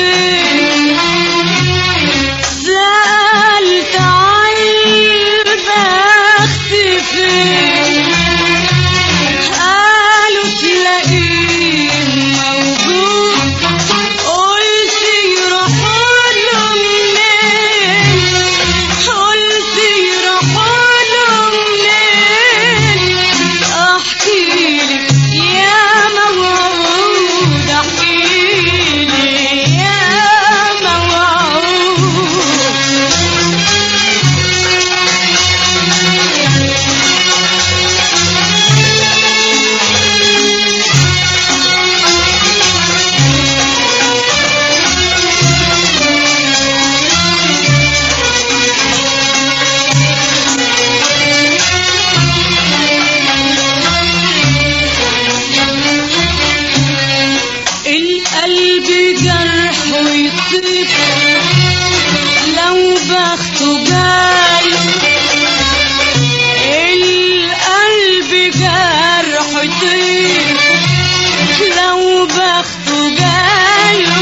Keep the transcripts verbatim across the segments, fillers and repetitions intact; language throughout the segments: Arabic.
فين، سألت عن البخت فين، قالوا تلاقيه موجود، قلت يروحوا له منين، قلت يروحوا له منين، احكيلك يا موعود، احكيلي يا موعود. القلب جرحه يطيب لو بخته جاله، القلب جرحه يطيب لو بخته جاله،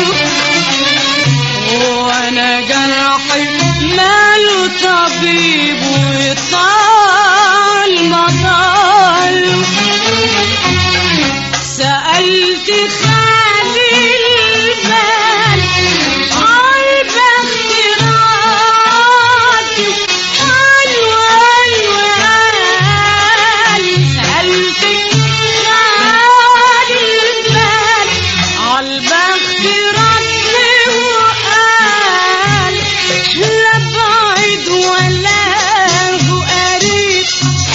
وانا جرحي ماله طبيب ويطال مطاله. سألت خالي البال عالبخت راضي، قالوا قالوا قال. سألت خالي البال عالبخت راضي وقال، لا بعيد ولا هو قريب،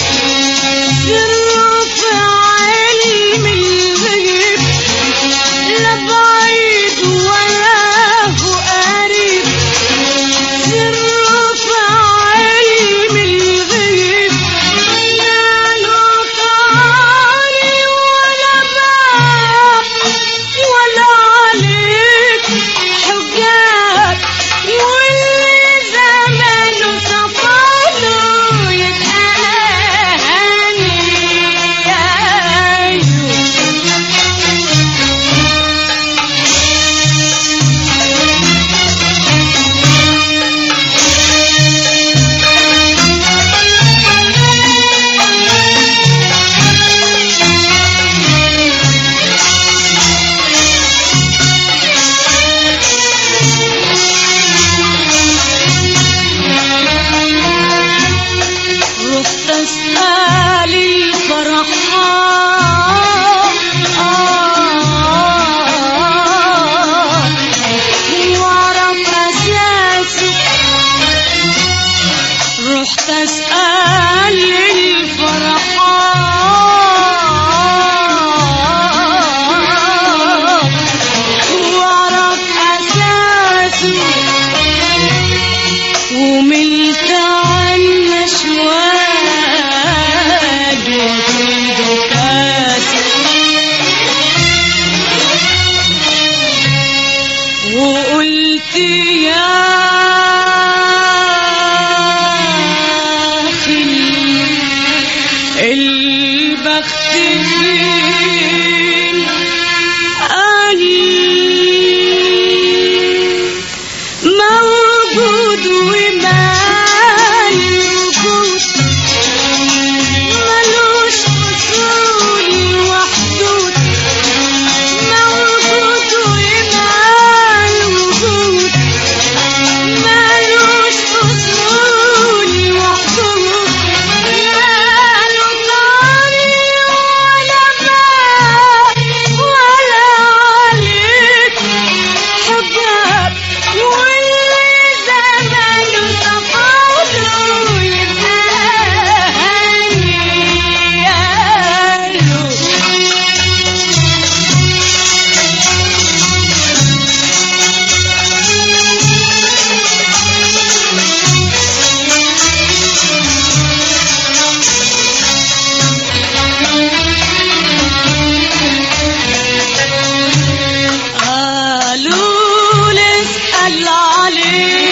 سره في علم الغيب، لا بعيد ولا هو قريب، سره في علم الغيب، لا له طاري ولا باب ولا عليك حجاب، واللي زمانه صفاله يتهاني. رحت اسأل الفرحان واعرف اساسه، رحت اسأل الفرحان واعرف اساسه، وملت عنا شواد وفيده كاسه، وقلت يا أخي البخت فين، قال موجود ومال وجود، ملوش أصول وحدود، موجود ومال وجود، ملوش أصول وحدود، لا له طاري ولا باب ولا عليك حجاب، واللي زمانه صفاله يتهاني. قالوا لي اسأل عليه